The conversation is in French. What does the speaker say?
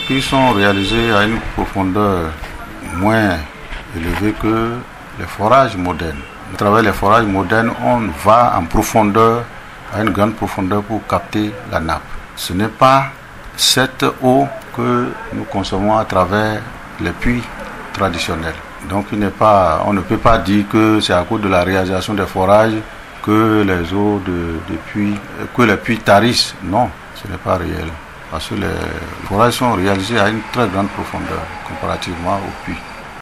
puits sont réalisés à une profondeur moins élevée que les forages modernes. À travers les forages modernes, on va en profondeur, à une grande profondeur pour capter la nappe. Ce n'est pas cette eau que nous consommons à travers les puits traditionnels. Donc on ne peut pas dire que c'est à cause de la réalisation des forages que les eaux que les puits tarissent. Non, ce n'est pas réel. Parce que les forages sont réalisés à une très grande profondeur comparativement aux puits.